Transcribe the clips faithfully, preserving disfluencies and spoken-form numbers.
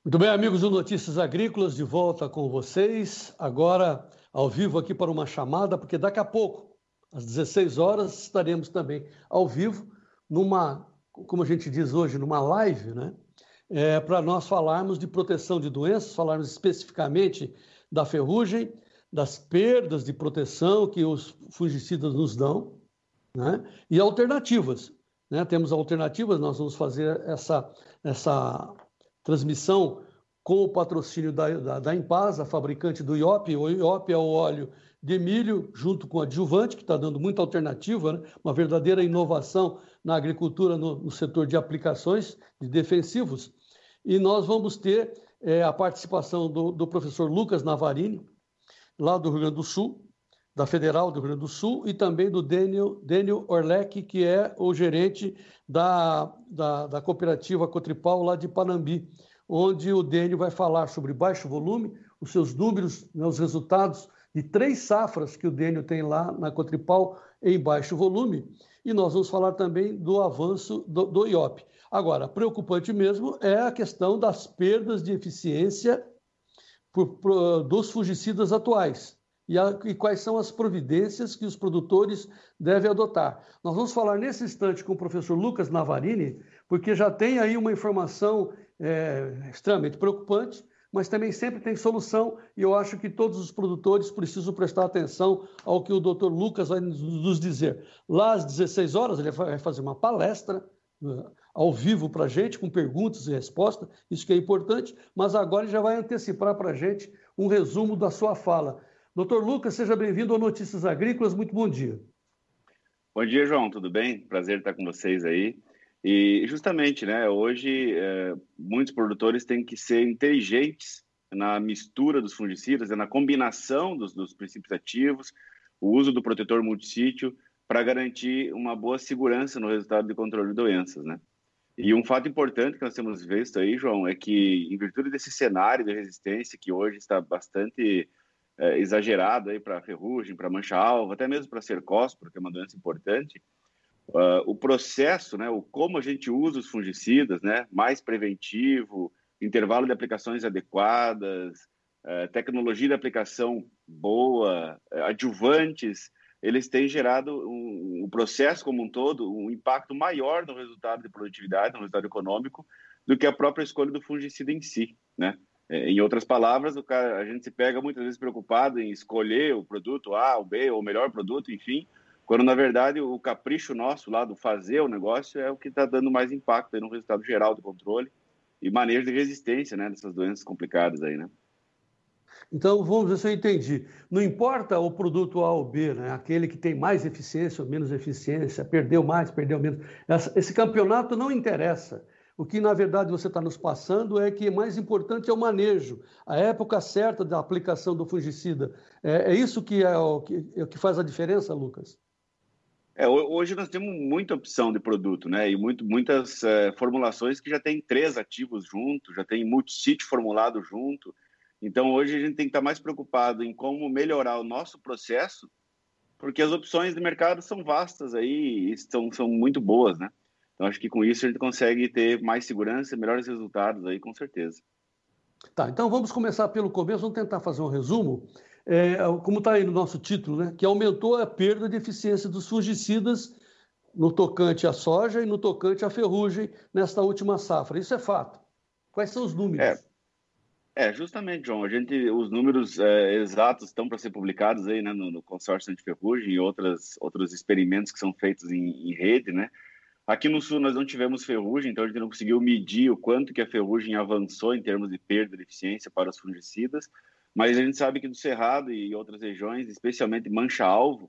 Muito bem, amigos do Notícias Agrícolas, de volta com vocês, agora ao vivo aqui para uma chamada, porque daqui a pouco, às dezesseis horas, estaremos também ao vivo, numa, como a gente diz hoje, numa live, né? É, para nós falarmos de proteção de doenças, falarmos especificamente da ferrugem, das perdas de proteção que os fungicidas nos dão, né? E alternativas, né? Temos alternativas, nós vamos fazer essa, essa transmissão com o patrocínio da, da, da Impasa, fabricante do I O P. O I O P é o óleo de milho junto com adjuvante, que está dando muita alternativa, né? Uma verdadeira inovação na agricultura, no, no setor de aplicações de defensivos. E nós vamos ter é, a participação do, do professor Lucas Navarini, lá do Rio Grande do Sul, da Federal do Rio Grande do Sul, e também do Daniel, Daniel Orleck, que é o gerente da, da, da cooperativa Cotripal lá de Panambi, onde o Daniel vai falar sobre baixo volume, os seus números, né, os resultados de três safras que o Daniel tem lá na Cotripal em baixo volume, e nós vamos falar também do avanço do, do I O P. Agora, preocupante mesmo é a questão das perdas de eficiência por, por, dos fungicidas atuais. E, a, e quais são as providências que os produtores devem adotar. Nós vamos falar nesse instante com o professor Lucas Navarini, porque já tem aí uma informação é, extremamente preocupante, mas também sempre tem solução, e eu acho que todos os produtores precisam prestar atenção ao que o doutor Lucas vai nos dizer. Lá às dezesseis horas ele vai fazer uma palestra uh, ao vivo para a gente, com perguntas e respostas, isso que é importante, mas agora ele já vai antecipar para a gente um resumo da sua fala. Doutor Lucas, seja bem-vindo ao Notícias Agrícolas, muito bom dia. Bom dia, João, tudo bem? Prazer estar com vocês aí. E justamente, né, hoje é, muitos produtores têm que ser inteligentes na mistura dos fungicidas, na combinação dos, dos princípios ativos, o uso do protetor multissítio para garantir uma boa segurança no resultado de controle de doenças, né? E um fato importante que nós temos visto aí, João, é que em virtude desse cenário de resistência que hoje está bastante É, exagerado aí para ferrugem, para mancha-alvo, até mesmo para cercóspora, que é uma doença importante, uh, o processo, né, o como a gente usa os fungicidas, né, mais preventivo, intervalo de aplicações adequadas, uh, tecnologia de aplicação boa, uh, adjuvantes, eles têm gerado um, um processo como um todo, um impacto maior no resultado de produtividade, no resultado econômico, do que a própria escolha do fungicida em si, né? Em outras palavras, o cara, a gente se pega muitas vezes preocupado em escolher o produto A, o B, ou o melhor produto, enfim, quando na verdade o capricho nosso lá do fazer o negócio é o que está dando mais impacto aí no resultado geral do controle e manejo de resistência, né, dessas doenças complicadas aí, né? Então, vamos ver se eu entendi. Não importa o produto A ou B, né? Aquele que tem mais eficiência ou menos eficiência, perdeu mais, perdeu menos. Esse campeonato não interessa. O que, na verdade, você está nos passando é que o mais importante é o manejo, a época certa da aplicação do fungicida. É, é isso que é, o, que é o que faz a diferença, Lucas? É, hoje nós temos muita opção de produto, né? E muito, muitas é, formulações que já tem três ativos junto, já tem multissítio formulado junto. Então, hoje a gente tem que estar mais preocupado em como melhorar o nosso processo, porque as opções de mercado são vastas aí e são, são muito boas, né? Então, acho que com isso a gente consegue ter mais segurança, melhores resultados aí, com certeza. Tá, então vamos começar pelo começo, vamos tentar fazer um resumo, é, como está aí no nosso título, né? Que aumentou a perda de eficiência dos fungicidas no tocante à soja e no tocante à ferrugem nesta última safra. Isso é fato. Quais são os números? É. É, justamente, João, a gente, os números é, exatos estão para ser publicados aí, né, no, no consórcio antiferrugem e outras, outros experimentos que são feitos em, em rede, né? Aqui no sul nós não tivemos ferrugem, então a gente não conseguiu medir o quanto que a ferrugem avançou em termos de perda de eficiência para os fungicidas, mas a gente sabe que do Cerrado e outras regiões, especialmente mancha-alvo,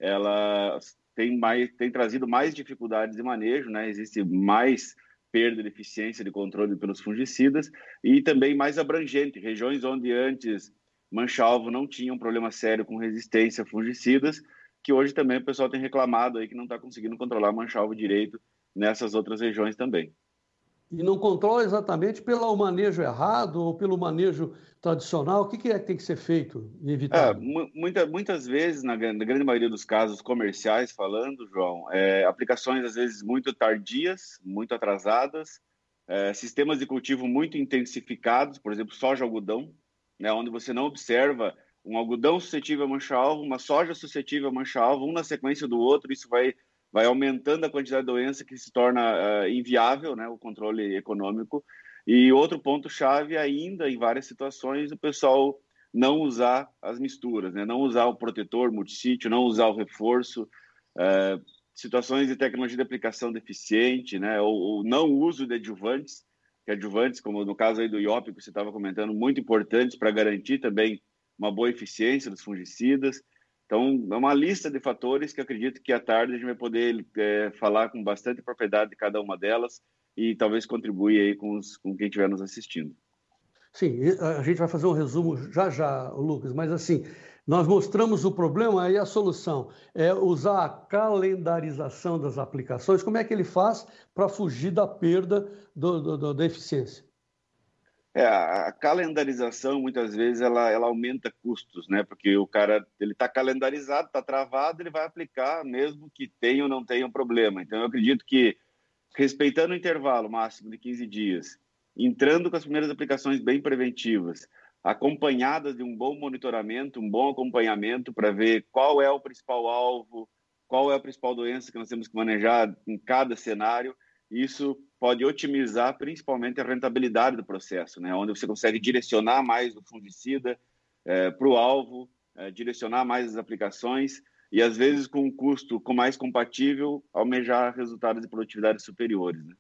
ela tem, mais, tem trazido mais dificuldades de manejo, né? Existe mais perda de eficiência de controle pelos fungicidas e também mais abrangente, regiões onde antes mancha-alvo não tinha um problema sério com resistência a fungicidas, que hoje também o pessoal tem reclamado aí que não está conseguindo controlar mancha-alvo direito nessas outras regiões também. E não controla exatamente pelo manejo errado ou pelo manejo tradicional? O que, que é que tem que ser feito e evitado? É, muita, muitas vezes, na, na grande maioria dos casos comerciais falando, João, é, aplicações às vezes muito tardias, muito atrasadas, é, sistemas de cultivo muito intensificados, por exemplo, soja-algodão, né, onde você não observa um algodão suscetível a mancha-alvo, uma soja suscetível a mancha-alvo, um na sequência do outro, isso vai, vai aumentando a quantidade de doença que se torna uh, inviável, né, o controle econômico. E outro ponto-chave ainda, em várias situações, o pessoal não usar as misturas, né, não usar o protetor multissítio, não usar o reforço, uh, situações de tecnologia de aplicação deficiente, né, ou, ou não uso de adjuvantes, que adjuvantes, como no caso aí do I O P, que você estava comentando, muito importantes para garantir também uma boa eficiência dos fungicidas. Então, é uma lista de fatores que acredito que à tarde a gente vai poder é, falar com bastante propriedade de cada uma delas e talvez contribuir aí com, os, com quem estiver nos assistindo. Sim, a gente vai fazer um resumo já já, Lucas, mas assim, nós mostramos o problema e a solução é usar a calendarização das aplicações. Como é que ele faz para fugir da perda do, do, do, da eficiência? É, a calendarização, muitas vezes, ela, ela aumenta custos, né? Porque o cara, ele está calendarizado, está travado, ele vai aplicar mesmo que tenha ou não tenha um problema. Então, eu acredito que, respeitando o intervalo máximo de quinze dias, entrando com as primeiras aplicações bem preventivas, acompanhadas de um bom monitoramento, um bom acompanhamento para ver qual é o principal alvo, qual é a principal doença que nós temos que manejar em cada cenário, isso pode otimizar principalmente a rentabilidade do processo, né? Onde você consegue direcionar mais o fungicida é, para o alvo, é, direcionar mais as aplicações e, às vezes, com um custo com mais compatível, almejar resultados de produtividade superiores, né?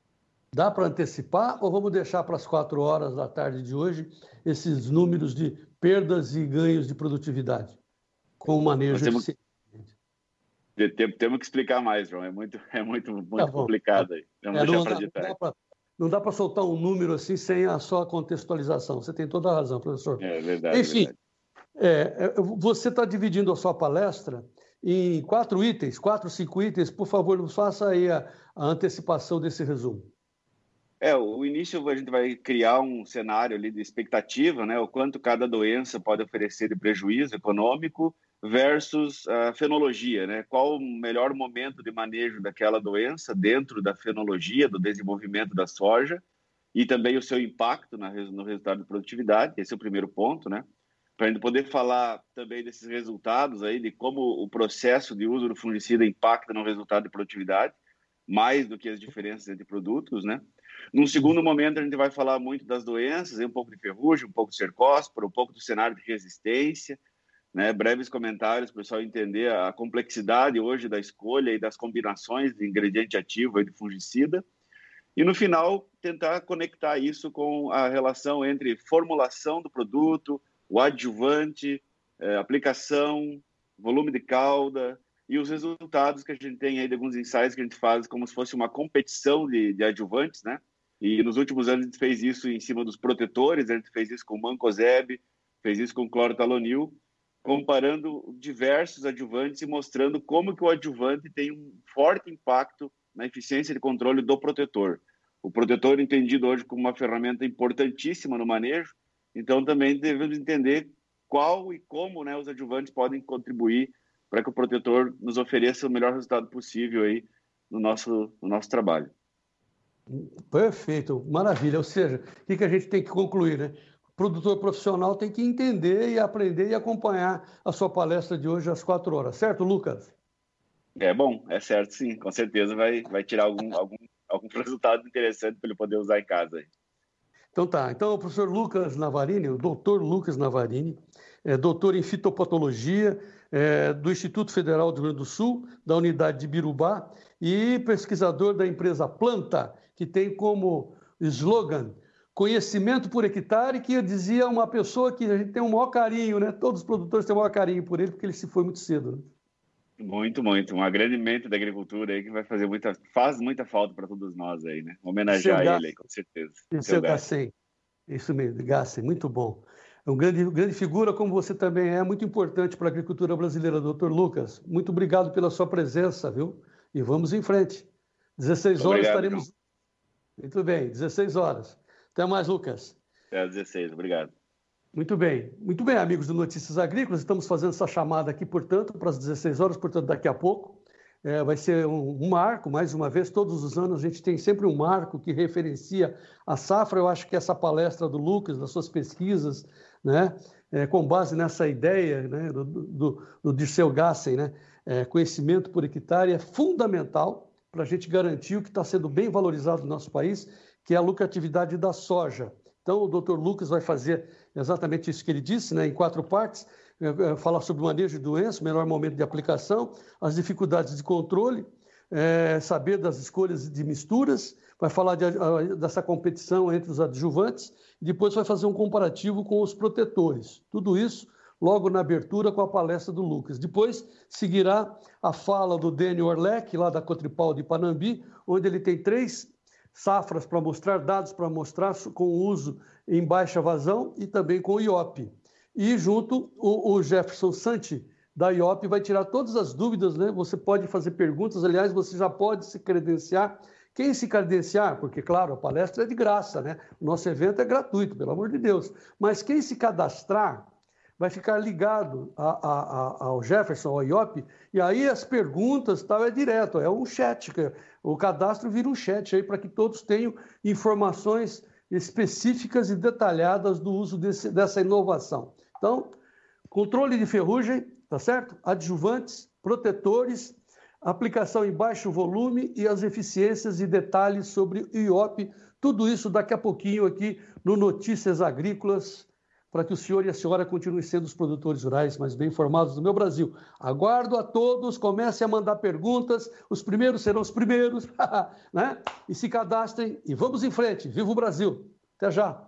Dá para antecipar ou vamos deixar para as quatro horas da tarde de hoje esses números de perdas e ganhos de produtividade com o manejo temos... eficiente? Temos que explicar mais, João. É muito, é muito, muito tá bom, complicado tá. aí. Vamos É, deixar não, para dá, de tarde. não dá para soltar um número assim sem a sua contextualização. Você tem toda a razão, professor. É verdade, Enfim, verdade. É, você está dividindo a sua palestra em quatro itens, quatro, cinco itens. Por favor, nos faça aí a, a antecipação desse resumo. É, o início a gente vai criar um cenário ali de expectativa, né? O quanto cada doença pode oferecer de prejuízo econômico versus a fenologia, né? Qual o melhor momento de manejo daquela doença dentro da fenologia, do desenvolvimento da soja e também o seu impacto na, no resultado de produtividade. Esse é o primeiro ponto, né? Para a gente poder falar também desses resultados aí, de como o processo de uso do fungicida impacta no resultado de produtividade, mais do que as diferenças entre produtos, né? Num segundo momento, a gente vai falar muito das doenças, um pouco de ferrugem, um pouco de cercóspora, um pouco do cenário de resistência, né? Breves comentários para o pessoal entender a complexidade hoje da escolha e das combinações de ingrediente ativo e de fungicida. E, no final, tentar conectar isso com a relação entre formulação do produto, o adjuvante, eh, aplicação, volume de cauda e os resultados que a gente tem aí de alguns ensaios que a gente faz como se fosse uma competição de, de adjuvantes, né? E nos últimos anos a gente fez isso em cima dos protetores, a gente fez isso com o mancozeb, fez isso com o clorotalonil, comparando diversos adjuvantes e mostrando como que o adjuvante tem um forte impacto na eficiência de controle do protetor. O protetor é entendido hoje como uma ferramenta importantíssima no manejo, então também devemos entender qual e como, né, os adjuvantes podem contribuir para que o protetor nos ofereça o melhor resultado possível aí no nosso, no nosso trabalho. Perfeito, maravilha. Ou seja, o que a gente tem que concluir, né? O produtor profissional tem que entender e aprender e acompanhar a sua palestra de hoje às quatro horas, certo, Lucas? É bom, é certo, sim. Com certeza vai, vai tirar algum, algum, algum resultado interessante para ele poder usar em casa aí. Então tá, então o professor Lucas Navarini, o doutor Lucas Navarini, é doutor em fitopatologia é, do Instituto Federal do Rio Grande do Sul, da unidade de Birubá, e pesquisador da empresa Planta, que tem como slogan conhecimento por hectare, que eu dizia uma pessoa que a gente tem o maior carinho, né? Todos os produtores têm o maior carinho por ele, porque ele se foi muito cedo, né? Muito, muito. Um grande mente da agricultura aí que vai fazer muita, faz muita falta para todos nós aí, né? Homenagear ele aí, com certeza. E seu Gassen, isso mesmo, Gassen, muito bom. É uma grande, grande figura, como você também é, muito importante para a agricultura brasileira, doutor Lucas. Muito obrigado pela sua presença, viu? E vamos em frente. dezesseis horas Obrigado, estaremos... João. Muito bem, dezesseis horas. Até mais, Lucas. Até às dezesseis, obrigado. Muito bem. Muito bem, amigos do Notícias Agrícolas. Estamos fazendo essa chamada aqui, portanto, para as dezesseis horas, portanto, daqui a pouco. É, vai ser um, um marco, mais uma vez, todos os anos a gente tem sempre um marco que referencia a safra. Eu acho que essa palestra do Lucas, das suas pesquisas, né, é, com base nessa ideia, né, do, do, do Dirceu Gassen, né, é, conhecimento por hectare, é fundamental para a gente garantir o que está sendo bem valorizado no nosso país, que é a lucratividade da soja. Então, o doutor Lucas vai fazer exatamente isso que ele disse, né, em quatro partes, é, é, falar sobre o manejo de doenças, melhor momento de aplicação, as dificuldades de controle, é, saber das escolhas de misturas, vai falar de, a, dessa competição entre os adjuvantes, e depois vai fazer um comparativo com os protetores. Tudo isso logo na abertura com a palestra do Lucas. Depois seguirá a fala do Dênio Orleck, lá da Cotripal de Panambi, onde ele tem três safras para mostrar, dados para mostrar com o uso em baixa vazão e também com o I O P. E junto o, o Jefferson Santi, da I O P, vai tirar todas as dúvidas, né? Você pode fazer perguntas, aliás, você já pode se credenciar. Quem se credenciar, porque, claro, a palestra é de graça, né? O nosso evento é gratuito, pelo amor de Deus. Mas quem se cadastrar vai ficar ligado a, a, a, ao Jefferson, ao I O P, e aí as perguntas tal, é direto, é um chat, o cadastro vira um chat aí para que todos tenham informações específicas e detalhadas do uso desse, dessa inovação. Então, controle de ferrugem, tá certo? Adjuvantes, protetores, aplicação em baixo volume e as eficiências e detalhes sobre o I O P, tudo isso daqui a pouquinho aqui no Notícias Agrícolas, para que o senhor e a senhora continuem sendo os produtores rurais mais bem informados do meu Brasil. Aguardo a todos, comecem a mandar perguntas, os primeiros serão os primeiros, né? E se cadastrem e vamos em frente. Viva o Brasil! Até já!